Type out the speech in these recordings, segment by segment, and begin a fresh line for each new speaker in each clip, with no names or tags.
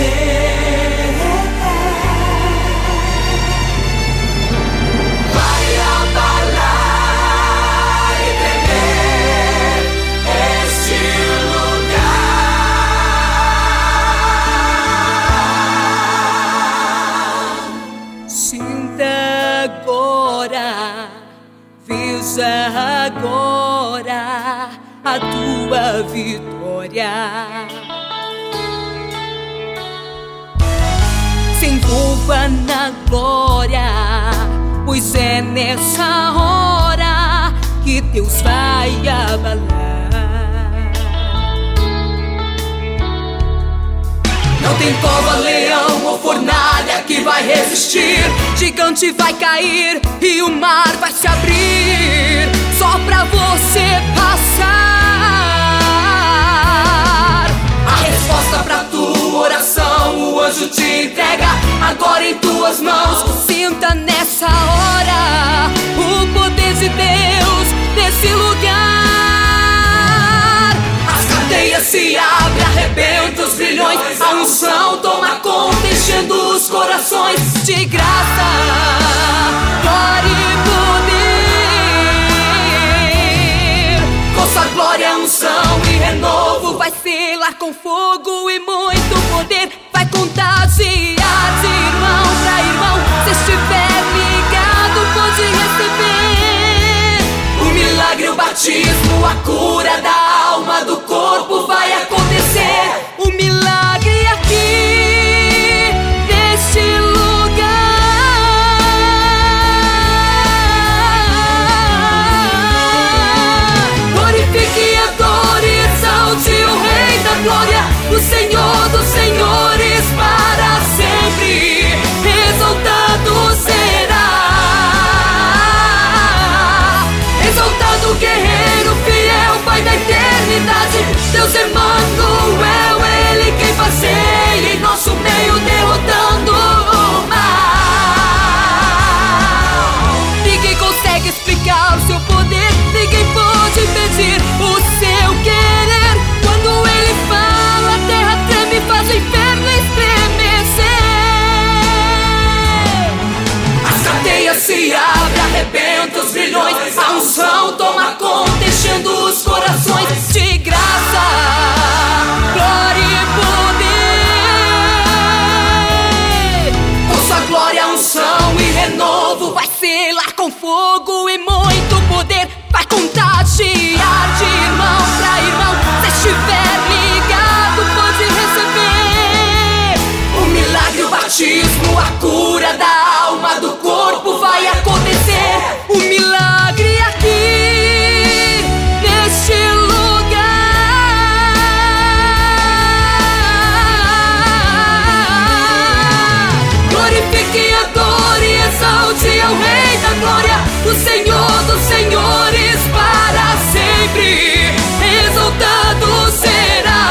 Vai abalar e tremer este lugar.
Sinta agora, veja agora a tua vitória. Se envolva na glória, pois é nessa hora que Deus vai abalar. Não tem cova, leão ou fornalha que vai resistir. Gigante vai cair e o mar vai se abrir, só pra você passar. A resposta pra tua oração o anjo te entrega agora em tuas mãos. Sinta nessa hora o poder de Deus nesse lugar. As cadeias se abrem, arrebenta os grilhões. A unção toma conta, enchendo os corações de graça, glória e poder. Com sua glória, unção e renovo, vai selar com fogo e muito poder. Vai contagiar de irmão pra irmão. Se estiver ligado, pode receber o milagre, o batismo, a cura da alma, do corpo vai acontecer. O milagre aqui, neste lugar. Glorifique e adore, exalte o Rei da Glória, o Senhor dos Senhores para sempre. Exaltado será, exaltado guerreiro fiel, Pai da eternidade. Deus Emanuel, Ele quem passeia em nosso meio, derrotando o mal. Ninguém consegue explicar o seu poder, ninguém pode impedir o seu querer. Quando Ele fala, a terra treme, faz o inferno estremecer. As cadeias se abrem, arrebenta os grilhões. A unção toma conta, enchendo os corações de graça, glória e poder. Com sua glória, unção e renovo, vai selar com fogo e muito poder. Vai contagiar de irmão pra irmão. Se estiver ligado, pode receber o milagre, o batismo, a cura da alma, do corpo vai acontecer. O milagre aqui, neste lugar. Glorifique e adore, exalte ao Rei da Glória, o Senhor dos Senhores para sempre. Exaltado será,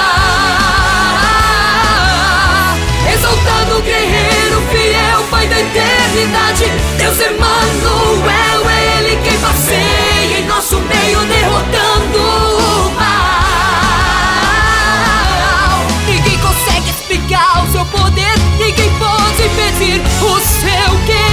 exaltado guerreiro fiel, Pai da eternidade. Deus Emanuel, é Ele quem passeia em nosso meio, derrotando o mal. Ninguém consegue explicar o seu poder, ninguém pode impedir o seu querer.